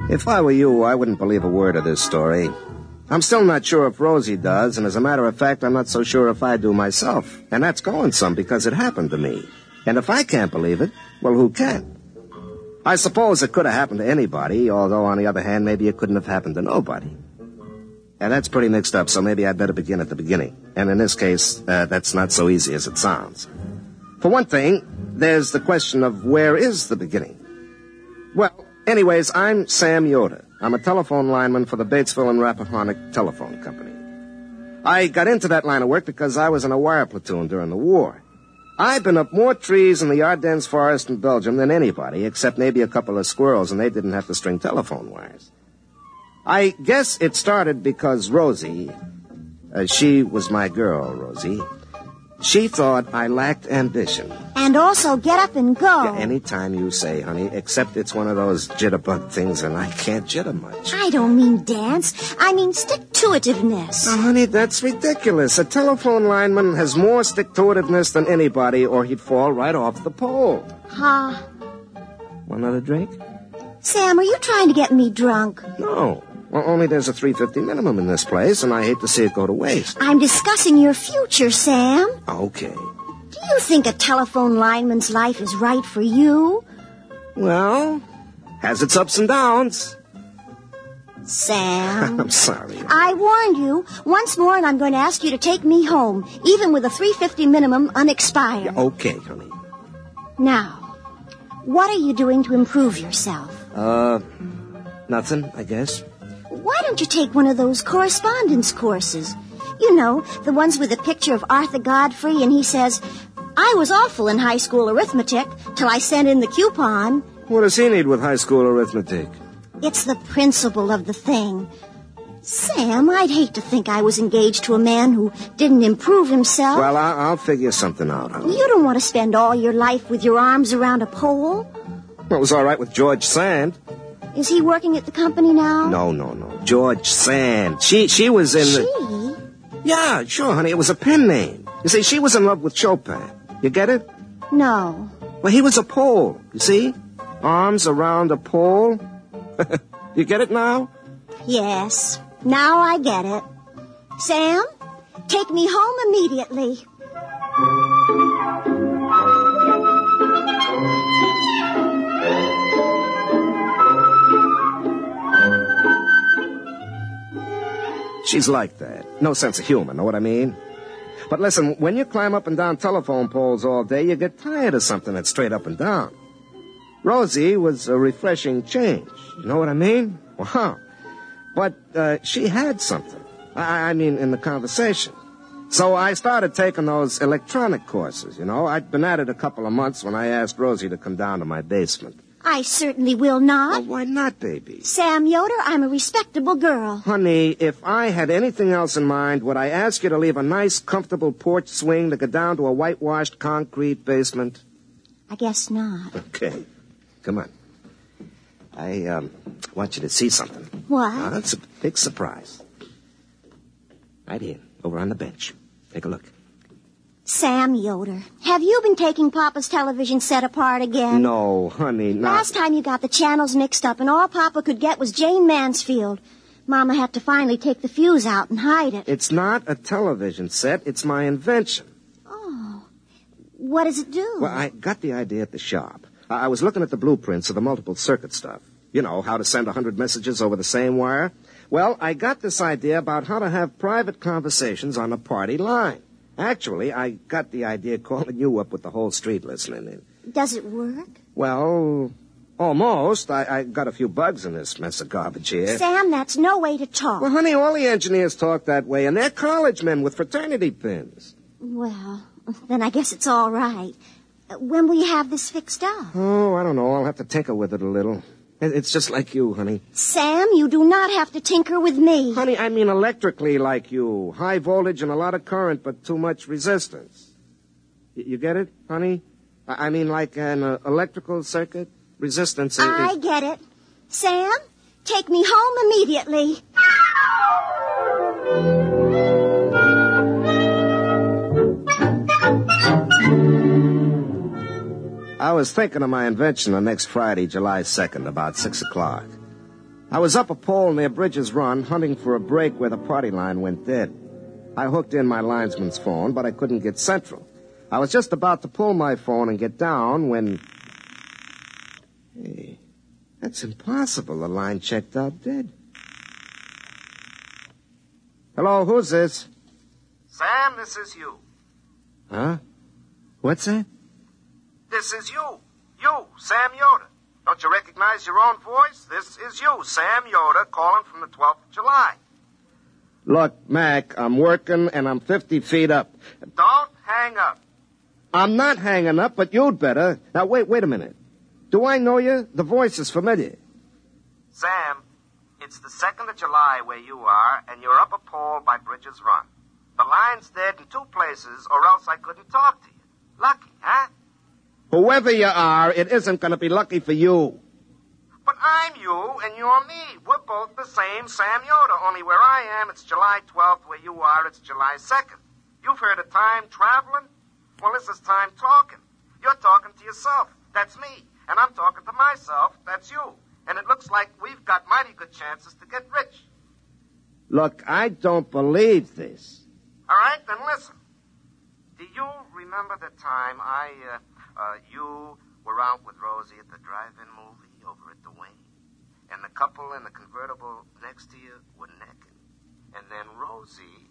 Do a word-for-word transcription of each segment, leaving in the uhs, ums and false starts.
If I were you, I wouldn't believe a word of this story. I'm still not sure if Rosie does, and as a matter of fact, I'm not so sure if I do myself. And that's going some because it happened to me. And if I can't believe it, well, who can? I suppose it could have happened to anybody, although on the other hand, maybe it couldn't have happened to nobody. And that's pretty mixed up, so maybe I'd better begin at the beginning. And in this case, uh, that's not so easy as it sounds. For one thing, there's the question of where is the beginning? Well, anyways, I'm Sam Yoder. I'm a telephone lineman for the Batesville and Rappahannock Telephone Company. I got into that line of work because I was in a wire platoon during the war. I've been up more trees in the Ardennes forest in Belgium than anybody, except maybe a couple of squirrels, and they didn't have to string telephone wires. I guess it started because Rosie, uh, she was my girl, Rosie, she thought I lacked ambition. And also get up and go. Yeah, anytime you say, honey, except it's one of those jitterbug things, and I can't jitter much. I don't mean dance. I mean stick-to-itiveness. Now, honey, that's ridiculous. A telephone lineman has more stick-to-itiveness than anybody, or he'd fall right off the pole. Huh? Want another drink? Sam, are you trying to get me drunk? No. Well, only there's a three fifty minimum in this place, and I hate to see it go to waste. I'm discussing your future, Sam. Okay. Do you think a telephone lineman's life is right for you? Well, has its ups and downs. Sam. I'm sorry. I warned you once more, and I'm going to ask you to take me home, even with a three fifty minimum unexpired. Yeah, okay, honey. Now, what are you doing to improve yourself? Uh, nothing, I guess. Why don't you take one of those correspondence courses? You know, the ones with a picture of Arthur Godfrey, and he says, I was awful in high school arithmetic till I sent in the coupon. What does he need with high school arithmetic? It's the principle of the thing. Sam, I'd hate to think I was engaged to a man who didn't improve himself. Well, I'll, I'll figure something out, honey. You don't want to spend all your life with your arms around a pole. Well, it was all right with George Sand. Is he working at the company now? No, no, no. George Sand. She she was in She? the... Yeah, sure, honey. It was a pen name. You see, she was in love with Chopin. You get it? No. Well, he was a pole, you see? Arms around a pole. You get it now? Yes. Now I get it. Sam, take me home immediately. She's like that. No sense of humor, know what I mean? But listen, when you climb up and down telephone poles all day, you get tired of something that's straight up and down. Rosie was a refreshing change. You know what I mean? Wow. But uh, she had something. I, I mean, in the conversation. So I started taking those electronic courses, you know. I'd been at it a couple of months when I asked Rosie to come down to my basement. I certainly will not. Well, why not, baby? Sam Yoder, I'm a respectable girl. Honey, if I had anything else in mind, would I ask you to leave a nice, comfortable porch swing to go down to a whitewashed concrete basement? I guess not. Okay. Come on. I um, want you to see something. What? Now, that's a big surprise. Right here, over on the bench. Take a look. Sam Yoder, have you been taking Papa's television set apart again? No, honey, not... Last time you got the channels mixed up, and all Papa could get was Jane Mansfield. Mama had to finally take the fuse out and hide it. It's not a television set. It's my invention. Oh. What does it do? Well, I got the idea at the shop. I was looking at the blueprints of the multiple circuit stuff. You know, how to send a hundred messages over the same wire. Well, I got this idea about how to have private conversations on a party line. Actually, I got the idea calling you up with the whole street listening in. Does it work? Well, almost. I, I got a few bugs in this mess of garbage here. Sam, that's no way to talk. Well, honey, all the engineers talk that way, and they're college men with fraternity pins. Well, then I guess it's all right. When will you have this fixed up? Oh, I don't know. I'll have to tinker with it a little. It's just like you, honey. Sam, you do not have to tinker with me. Honey, I mean electrically like you. High voltage and a lot of current, but too much resistance. Y- you get it, honey? I, I mean like an uh, electrical circuit? Resistance is... I get it. Sam, take me home immediately. I was thinking of my invention on next Friday, July second, about six o'clock. I was up a pole near Bridges Run, hunting for a break where the party line went dead. I hooked in my linesman's phone, but I couldn't get Central. I was just about to pull my phone and get down when... Hey, that's impossible. The line checked out dead. Hello, who's this? Sam, this is you. Huh? What's that? This is you. You, Sam Yoder. Don't you recognize your own voice? This is you, Sam Yoder, calling from the twelfth of July. Look, Mac, I'm working and I'm fifty feet up. Don't hang up. I'm not hanging up, but you'd better. Now, wait, wait a minute. Do I know you? The voice is familiar. Sam, it's the second of July where you are, and you're up a pole by Bridges Run. The line's dead in two places, or else I couldn't talk to you. Lucky, huh? Whoever you are, it isn't going to be lucky for you. But I'm you, and you're me. We're both the same Sam Yoder, only where I am, it's July twelfth. Where you are, it's July second. You've heard of time traveling? Well, this is time talking. You're talking to yourself. That's me. And I'm talking to myself. That's you. And it looks like we've got mighty good chances to get rich. Look, I don't believe this. All right, then listen. Do you remember the time I, uh, uh, you were out with Rosie at the drive-in movie over at the Wayne? And the couple in the convertible next to you were necking. And then Rosie...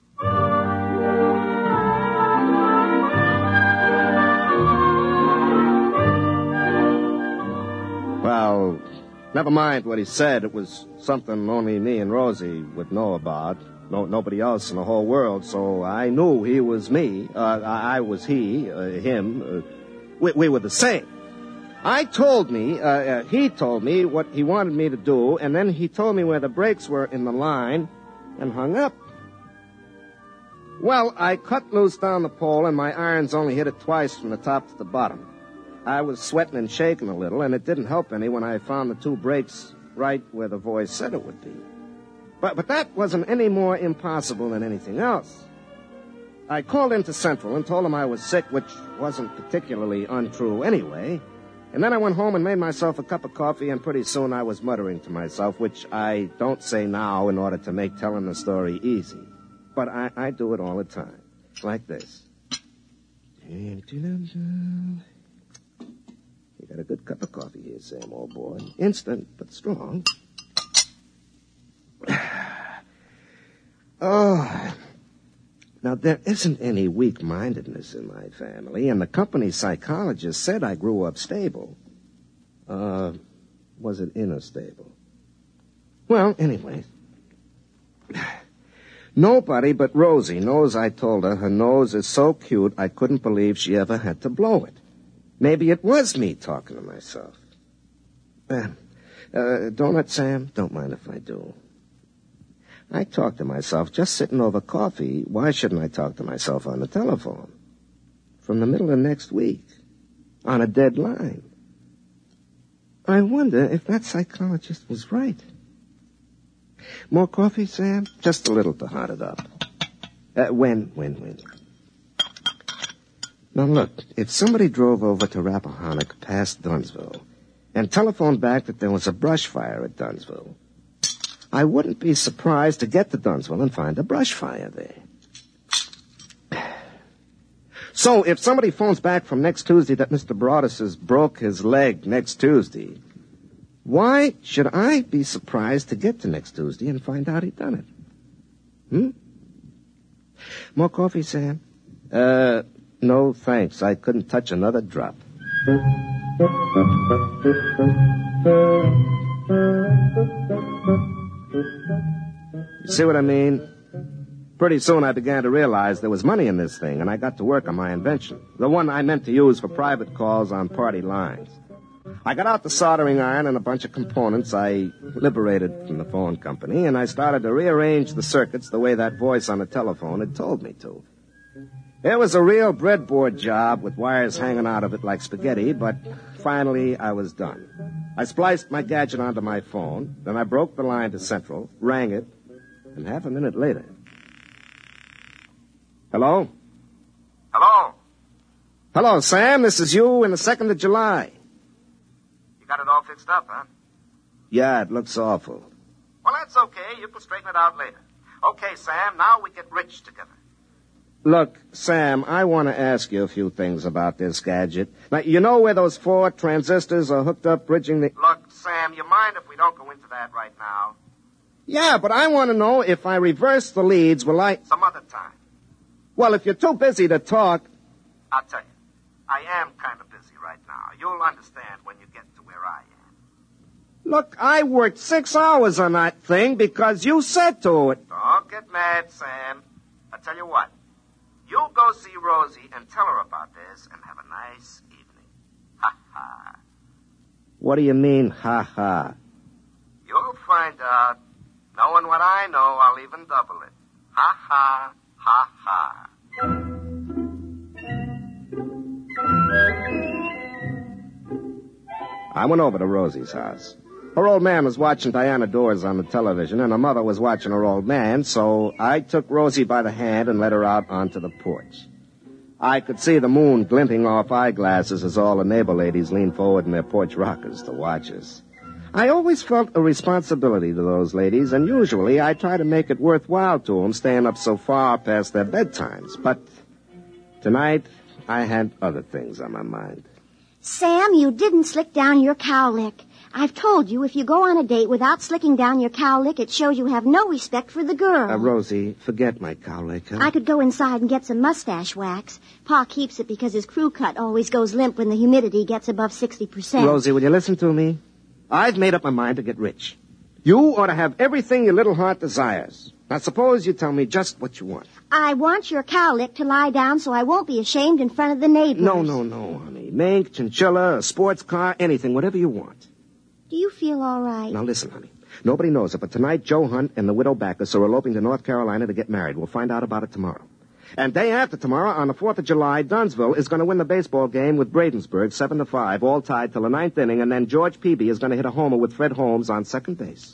Well, never mind what he said. It was something only me and Rosie would know about. No, nobody else in the whole world, so I knew he was me. Uh, I was he, uh, him. Uh, we, we were the same. I told me, uh, uh, he told me what he wanted me to do, and then he told me where the brakes were in the line and hung up. Well, I cut loose down the pole, and my irons only hit it twice from the top to the bottom. I was sweating and shaking a little, and it didn't help any when I found the two brakes right where the voice said it would be. But but that wasn't any more impossible than anything else. I called into Central and told them I was sick, which wasn't particularly untrue anyway. And then I went home and made myself a cup of coffee, and pretty soon I was muttering to myself, which I don't say now in order to make telling the story easy. But I, I do it all the time, like this. You got a good cup of coffee here, Sam, old boy. Instant, but strong. Oh, now there isn't any weak-mindedness in my family, and the company psychologist said I grew up stable. Uh, was it inner stable? Well, anyway, nobody but Rosie knows I told her her nose is so cute I couldn't believe she ever had to blow it. Maybe it was me talking to myself. Uh, uh, donut, Sam? Don't mind if I do. I talk to myself just sitting over coffee. Why shouldn't I talk to myself on the telephone? From the middle of next week. On a dead line. I wonder if that psychologist was right. More coffee, Sam? Just a little to hot it up. Uh, when, when, when? Now look, if somebody drove over to Rappahannock past Dunsville and telephoned back that there was a brush fire at Dunsville, I wouldn't be surprised to get to Dunsville and find a brush fire there. So if somebody phones back from next Tuesday that Mister Broadus has broke his leg next Tuesday, why should I be surprised to get to next Tuesday and find out he done it? Hmm? More coffee, Sam? Uh, no, thanks. I couldn't touch another drop. You see what I mean? Pretty soon I began to realize there was money in this thing, and I got to work on my invention, the one I meant to use for private calls on party lines. I got out the soldering iron and a bunch of components I liberated from the phone company, and I started to rearrange the circuits the way that voice on the telephone had told me to. It was a real breadboard job with wires hanging out of it like spaghetti, but finally I was done. I spliced my gadget onto my phone, then I broke the line to Central, rang it, and half a minute later... Hello? Hello? Hello, Sam. This is you in the second of July. You got it all fixed up, huh? Yeah, it looks awful. Well, that's okay. You can straighten it out later. Okay, Sam, now we get rich together. Look, Sam, I want to ask you a few things about this gadget. Now, you know where those four transistors are hooked up, bridging the... Look, Sam, you mind if we don't go into that right now? Yeah, but I want to know if I reverse the leads, will I... Some other time. Well, if you're too busy to talk... I'll tell you. I am kind of busy right now. You'll understand when you get to where I am. Look, I worked six hours on that thing because you said to it. Don't get mad, Sam. I'll tell you what. You go see Rosie and tell her about this and have a nice evening. Ha ha. What do you mean, ha ha? You'll find out. Knowing what I know, I'll even double it. Ha ha, ha ha. I went over to Rosie's house. Her old man was watching Diana Dors on the television, and her mother was watching her old man, so I took Rosie by the hand and led her out onto the porch. I could see the moon glinting off eyeglasses as all the neighbor ladies leaned forward in their porch rockers to watch us. I always felt a responsibility to those ladies, and usually I try to make it worthwhile to them staying up so far past their bedtimes. But tonight, I had other things on my mind. Sam, you didn't slick down your cowlick. I've told you, if you go on a date without slicking down your cowlick, it shows you have no respect for the girl. Uh, Rosie, forget my cowlick, huh? I could go inside and get some mustache wax. Pa keeps it because his crew cut always goes limp when the humidity gets above sixty percent. Rosie, will you listen to me? I've made up my mind to get rich. You ought to have everything your little heart desires. Now, suppose you tell me just what you want. I want your cowlick to lie down so I won't be ashamed in front of the neighbors. No, no, no, honey. Mink, chinchilla, a sports car, anything, whatever you want. Do you feel all right? Now, listen, honey. Nobody knows it, but tonight Joe Hunt and the widow Backus are eloping to North Carolina to get married. We'll find out about it tomorrow. And day after tomorrow, on the fourth of July, Dunsville is going to win the baseball game with Bradensburg, seven to five, all tied till the ninth inning, and then George Peavy is going to hit a homer with Fred Holmes on second base.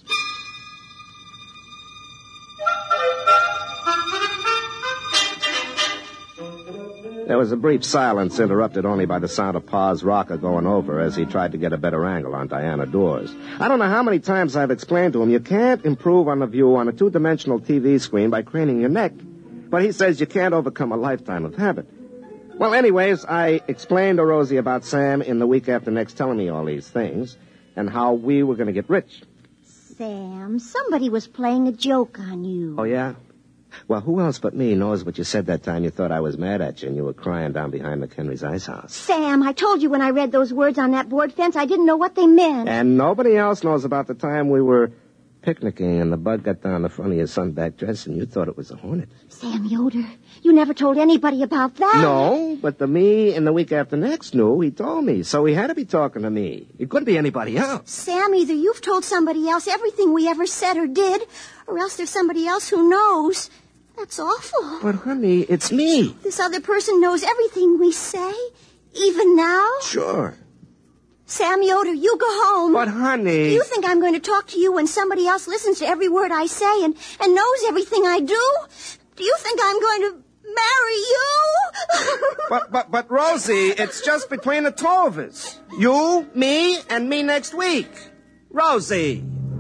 There was a brief silence, interrupted only by the sound of Pa's rocker going over as he tried to get a better angle on Diana Dors. I don't know how many times I've explained to him you can't improve on the view on a two-dimensional T V screen by craning your neck. But he says you can't overcome a lifetime of habit. Well, anyways, I explained to Rosie about Sam in the week after next telling me all these things and how we were going to get rich. Sam, somebody was playing a joke on you. Oh, yeah? Well, who else but me knows what you said that time you thought I was mad at you and you were crying down behind McHenry's ice house? Sam, I told you when I read those words on that board fence, I didn't know what they meant. And nobody else knows about the time we were picnicking and the bug got down the front of your sunback dress and you thought it was a hornet. Sam Yoder, you never told anybody about that. No, but the me in the week after next knew. He told me, so he had to be talking to me. It couldn't be anybody else. Sam, either you've told somebody else everything we ever said or did, or else there's somebody else who knows. That's awful. But, honey, it's me. This other person knows everything we say, even now? Sure. Sam Yoder, you go home. But, honey... Do you think I'm going to talk to you when somebody else listens to every word I say and, and knows everything I do? Do you think I'm going to marry you? but, but, but, Rosie, it's just between the two of us. You, me, and me next week. Rosie...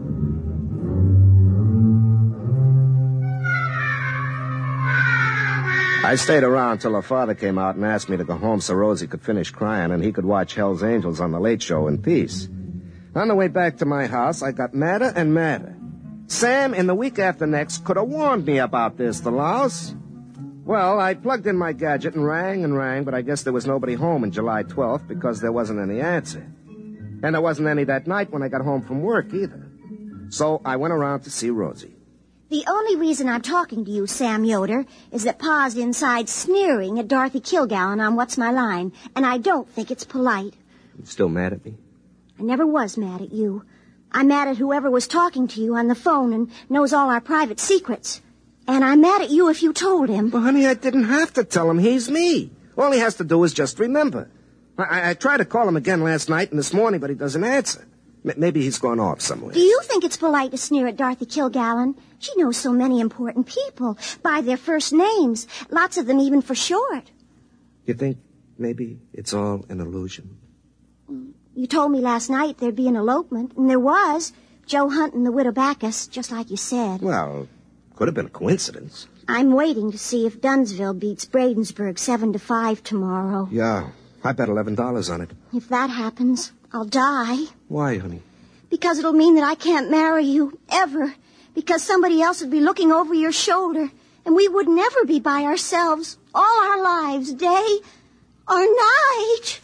I stayed around till her father came out and asked me to go home so Rosie could finish crying and he could watch Hell's Angels on the Late Show in peace. On the way back to my house, I got madder and madder. Sam, in the week after next, could have warned me about this, the louse. Well, I plugged in my gadget and rang and rang, but I guess there was nobody home on July twelfth because there wasn't any answer. And there wasn't any that night when I got home from work either. So I went around to see Rosie. The only reason I'm talking to you, Sam Yoder, is that Pa's inside sneering at Dorothy Kilgallen on What's My Line, and I don't think it's polite. You still mad at me? I never was mad at you. I'm mad at whoever was talking to you on the phone and knows all our private secrets. And I'm mad at you if you told him. Well, honey, I didn't have to tell him he's me. All he has to do is just remember. I, I tried to call him again last night and this morning, but he doesn't answer. Maybe he's gone off somewhere. Do you think it's polite to sneer at Dorothy Kilgallen? She knows so many important people by their first names, lots of them even for short. You think maybe it's all an illusion? You told me last night there'd be an elopement, and there was, Joe Hunt and the widow Backus, just like you said. Well, could have been a coincidence. I'm waiting to see if Dunsville beats Bradensburg seven to five tomorrow. Yeah, I bet eleven dollars on it. If that happens, I'll die. Why, honey? Because it'll mean that I can't marry you, ever. Because somebody else would be looking over your shoulder, and we would never be by ourselves all our lives, day or night.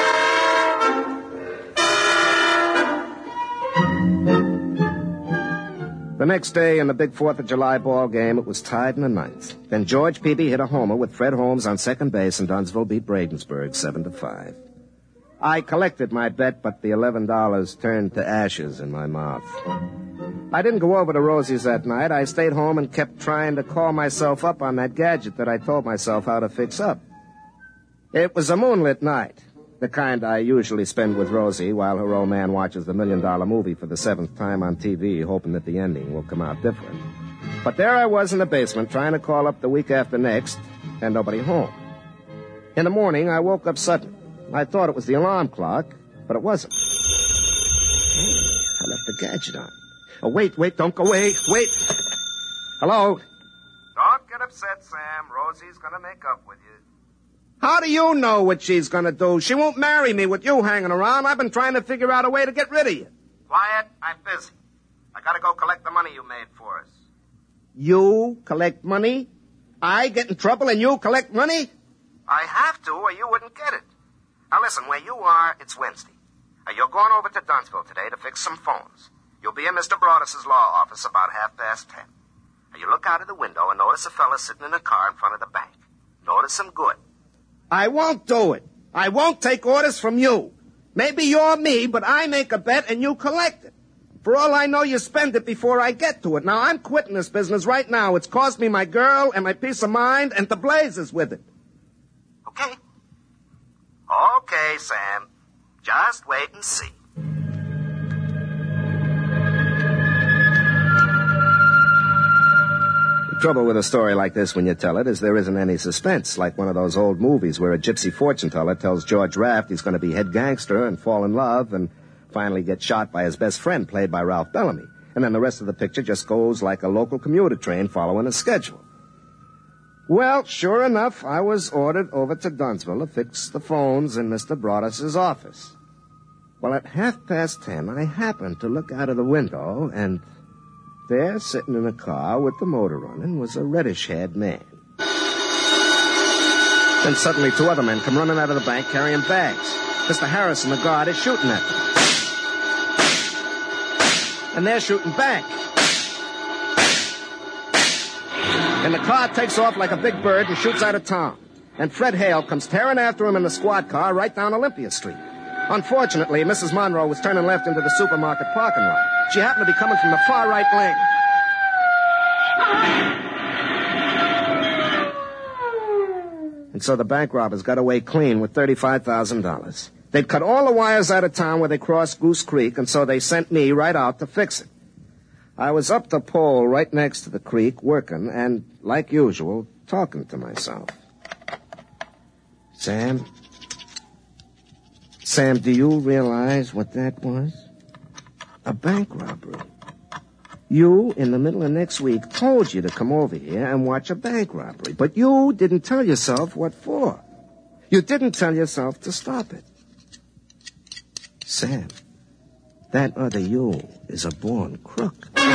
The next day in the big fourth of July ball game, it was tied in the ninth. Then George Peavy hit a homer with Fred Holmes on second base, and Dunsville beat Bradensburg seven to five. I collected my bet, but the eleven dollars turned to ashes in my mouth. I didn't go over to Rosie's that night. I stayed home and kept trying to call myself up on that gadget that I told myself how to fix up. It was a moonlit night, the kind I usually spend with Rosie while her old man watches the million-dollar movie for the seventh time on T V, hoping that the ending will come out different. But there I was in the basement trying to call up the week after next, and nobody home. In the morning, I woke up suddenly. I thought it was the alarm clock, but it wasn't. Hey, I left the gadget on. Oh, wait, wait, don't go away. Wait. Hello? Don't get upset, Sam. Rosie's gonna make up with you. How do you know what she's gonna do? She won't marry me with you hanging around. I've been trying to figure out a way to get rid of you. Quiet, I'm busy. I gotta go collect the money you made for us. You collect money? I get in trouble and you collect money? I have to, or you wouldn't get it. Now listen, where you are, it's Wednesday. Now, you're going over to Dunsville today to fix some phones. You'll be in Mister Broadus' law office about half past ten. Now, you look out of the window and notice a fella sitting in a car in front of the bank. Notice him good. I won't do it. I won't take orders from you. Maybe you're me, but I make a bet and you collect it. For all I know, you spend it before I get to it. Now, I'm quitting this business right now. It's cost me my girl and my peace of mind and the blazes with it. Okay? Okay, Sam. Just wait and see. The trouble with a story like this when you tell it is there isn't any suspense, like one of those old movies where a gypsy fortune teller tells George Raft he's going to be head gangster and fall in love and finally get shot by his best friend, played by Ralph Bellamy. And then the rest of the picture just goes like a local commuter train following a schedule. Well, sure enough, I was ordered over to Dunsville to fix the phones in Mister Broadus' office. Well, at half past ten, I happened to look out of the window, and there, sitting in a car with the motor running, was a reddish-haired man. Then suddenly two other men come running out of the bank carrying bags. Mister Harrison, the guard, is shooting at them. And they're shooting back. And the car takes off like a big bird and shoots out of town. And Fred Hale comes tearing after him in the squad car right down Olympia Street. Unfortunately, Missus Monroe was turning left into the supermarket parking lot. She happened to be coming from the far right lane. And so the bank robbers got away clean with thirty-five thousand dollars. They'd cut all the wires out of town where they crossed Goose Creek, and so they sent me right out to fix it. I was up the pole right next to the creek, working, and, like usual, talking to myself. Sam? Sam, do you realize what that was? A bank robbery. You, in the middle of next week, told you to come over here and watch a bank robbery, but you didn't tell yourself what for. You didn't tell yourself to stop it. Sam, that other you is a born crook.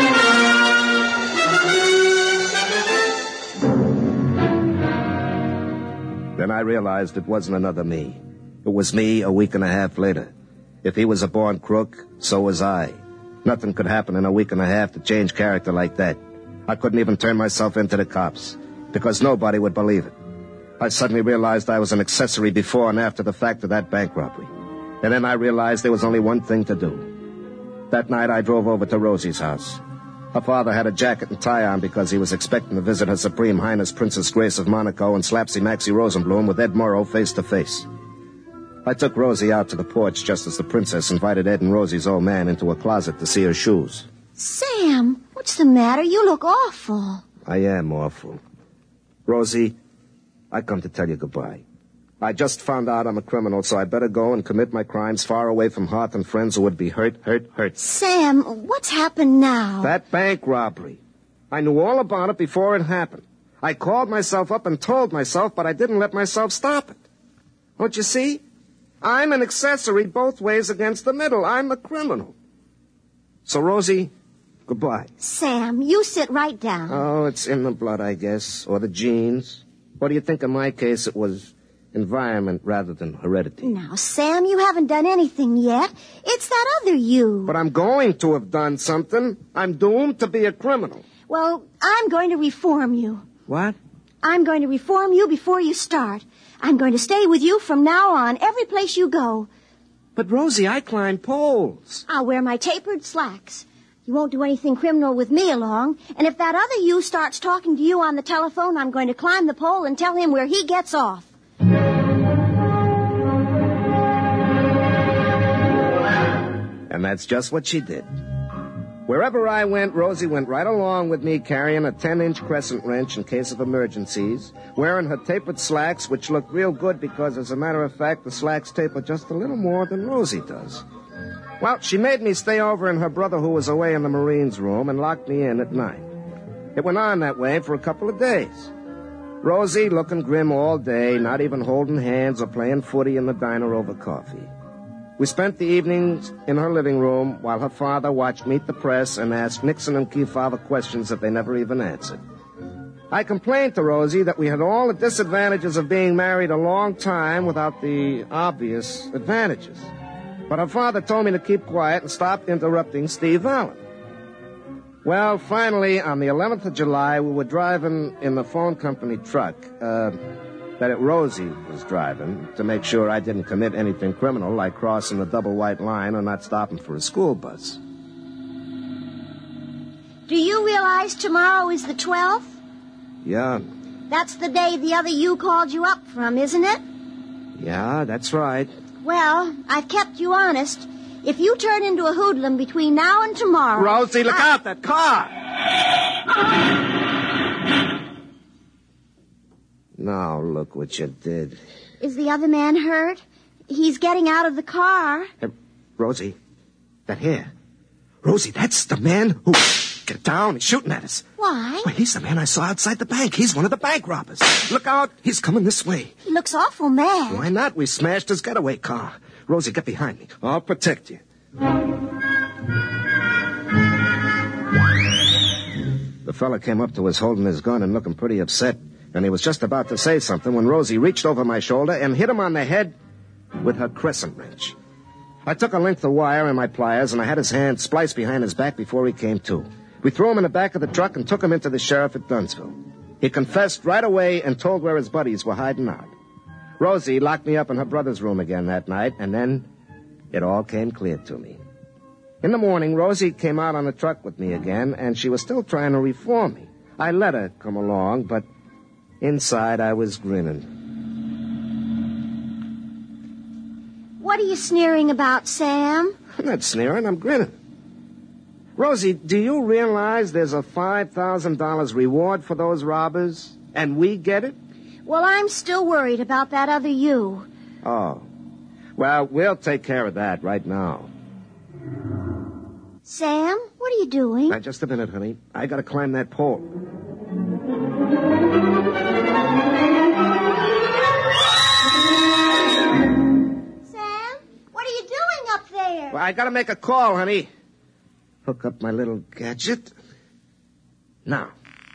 Then I realized it wasn't another me. It was me a week and a half later. If he was a born crook, so was I. Nothing could happen in a week and a half to change character like that. I couldn't even turn myself into the cops, because nobody would believe it. I suddenly realized I was an accessory before and after the fact of that bank robbery. And then I realized there was only one thing to do. That night I drove over to Rosie's house. Her father had a jacket and tie on because he was expecting to visit Her Supreme Highness Princess Grace of Monaco and Slapsy Maxie Rosenblum with Ed Morrow face to face. I took Rosie out to the porch just as the princess invited Ed and Rosie's old man into a closet to see her shoes. Sam, what's the matter? You look awful. I am awful. Rosie, I come to tell you goodbye. I just found out I'm a criminal, so I better go and commit my crimes far away from hearth and friends who would be hurt, hurt, hurt. Sam, what's happened now? That bank robbery. I knew all about it before it happened. I called myself up and told myself, but I didn't let myself stop it. Don't you see? I'm an accessory both ways against the middle. I'm a criminal. So, Rosie, goodbye. Sam, you sit right down. Oh, it's in the blood, I guess, or the genes. What do you think in my case it was environment rather than heredity? Now, Sam, you haven't done anything yet. It's that other you. But I'm going to have done something. I'm doomed to be a criminal. Well, I'm going to reform you. What? I'm going to reform you before you start. I'm going to stay with you from now on, every place you go. But, Rosie, I climb poles. I'll wear my tapered slacks. You won't do anything criminal with me along. And if that other you starts talking to you on the telephone, I'm going to climb the pole and tell him where he gets off. And that's just what she did. Wherever I went, Rosie went right along with me, carrying a ten-inch crescent wrench in case of emergencies, wearing her tapered slacks, which looked real good because, as a matter of fact, the slacks taper just a little more than Rosie does. Well, she made me stay over in her brother who was away in the Marines' room and locked me in at night. It went on that way for a couple of days. Rosie looking grim all day, not even holding hands or playing footy in the diner over coffee. We spent the evenings in her living room while her father watched Meet the Press and asked Nixon and Kefauver questions that they never even answered. I complained to Rosie that we had all the disadvantages of being married a long time without the obvious advantages. But her father told me to keep quiet and stop interrupting Steve Allen. Well, finally, on the eleventh of July, we were driving in the phone company truck, uh, that it Rosie was driving, to make sure I didn't commit anything criminal like crossing the double white line or not stopping for a school bus. Do you realize tomorrow is the twelfth? Yeah. That's the day the other you called you up from, isn't it? Yeah, that's right. Well, I've kept you honest. If you turn into a hoodlum between now and tomorrow... Rosie, look I... out, that car! Now, look what you did. Is the other man hurt? He's getting out of the car. Hey, Rosie, that hair. Rosie, that's the man who... Get down, he's shooting at us. Why? Well, he's the man I saw outside the bank. He's one of the bank robbers. Look out, he's coming this way. He looks awful mad. Why not? We smashed his getaway car. Rosie, get behind me. I'll protect you. The fella came up to us holding his gun and looking pretty upset, and he was just about to say something when Rosie reached over my shoulder and hit him on the head with her crescent wrench. I took a length of wire and my pliers, and I had his hand spliced behind his back before he came to. We threw him in the back of the truck and took him into the sheriff at Dunsville. He confessed right away and told where his buddies were hiding out. Rosie locked me up in her brother's room again that night, and then it all came clear to me. In the morning, Rosie came out on the truck with me again, and she was still trying to reform me. I let her come along, but inside I was grinning. What are you sneering about, Sam? I'm not sneering, I'm grinning. Rosie, do you realize there's a five thousand dollars reward for those robbers, and we get it? Well, I'm still worried about that other you. Oh. Well, we'll take care of that right now. Sam, what are you doing? Now, just a minute, honey. I gotta climb that pole. Sam, what are you doing up there? Well, I gotta make a call, honey. Hook up my little gadget. Now.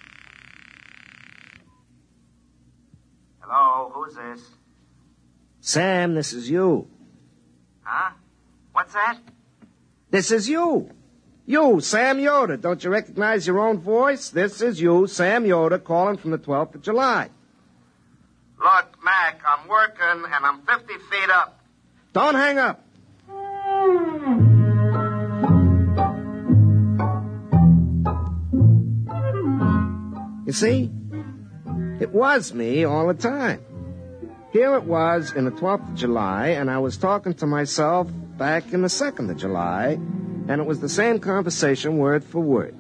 Hello, who's this? Sam, this is you. Huh? What's that? This is you. You, Sam Yoder. Don't you recognize your own voice? This is you, Sam Yoder, calling from the twelfth of July. Look, Mac, I'm working and I'm fifty feet up. Don't hang up. You see? It was me all the time. Here it was in the twelfth of July, and I was talking to myself back in the second of July, and it was the same conversation word for word.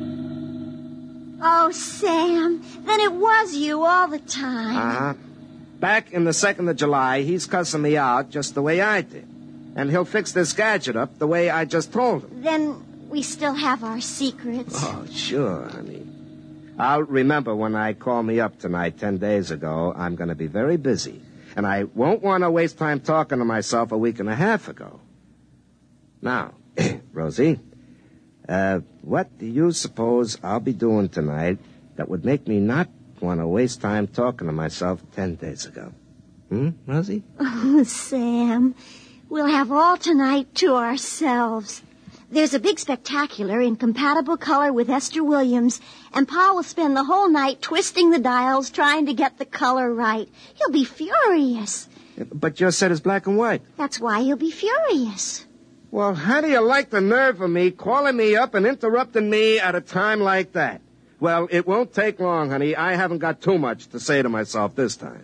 Oh, Sam, then it was you all the time. Uh-huh. back in the second of July, he's cussing me out just the way I did. And he'll fix this gadget up the way I just told him. Then we still have our secrets. Oh, sure, honey. I'll remember when I call me up tonight ten days ago, I'm going to be very busy. And I won't want to waste time talking to myself a week and a half ago. Now, Rosie, uh, what do you suppose I'll be doing tonight that would make me not want to waste time talking to myself ten days ago? Hmm, Rosie? Oh, Sam, we'll have all tonight to ourselves. There's a big spectacular in compatible color with Esther Williams, and Pa will spend the whole night twisting the dials trying to get the color right. He'll be furious. But your set is black and white. That's why he'll be furious. Well, how do you like the nerve of me calling me up and interrupting me at a time like that? Well, it won't take long, honey. I haven't got too much to say to myself this time.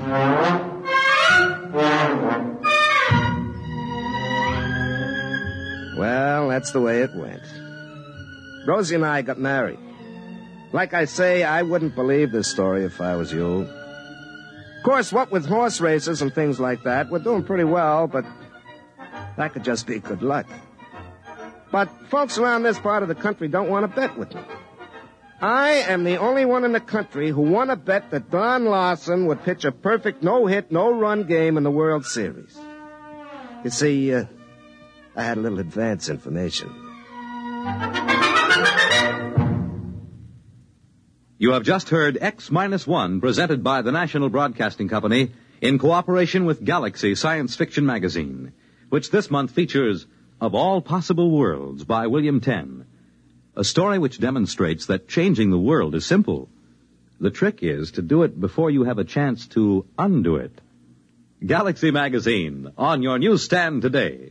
Well, that's the way it went. Rosie and I got married. Like I say, I wouldn't believe this story if I was you. Of course, what with horse races and things like that, we're doing pretty well, but that could just be good luck. But folks around this part of the country don't want to bet with me. I am the only one in the country who won a bet that Don Larson would pitch a perfect no-hit, no-run game in the World Series. You see, uh, I had a little advance information. You have just heard X minus one presented by the National Broadcasting Company in cooperation with Galaxy Science Fiction Magazine, which this month features Of All Possible Worlds by William Tenn, a story which demonstrates that changing the world is simple. The trick is to do it before you have a chance to undo it. Galaxy Magazine, on your newsstand today.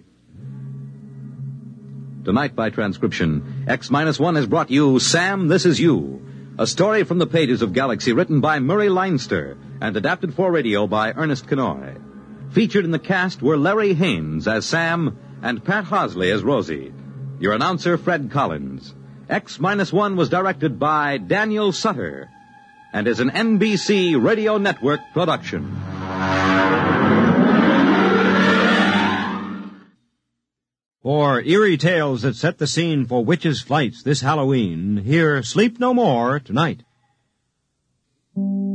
Tonight, by transcription, X minus one has brought you Sam, This Is You, a story from the pages of Galaxy written by Murray Leinster and adapted for radio by Ernest Kenoy. Featured in the cast were Larry Haynes as Sam and Pat Hosley as Rosie. Your announcer, Fred Collins. X minus one was directed by Daniel Sutter and is an N B C Radio Network production. For eerie tales that set the scene for witches' flights this Halloween, hear Sleep No More tonight.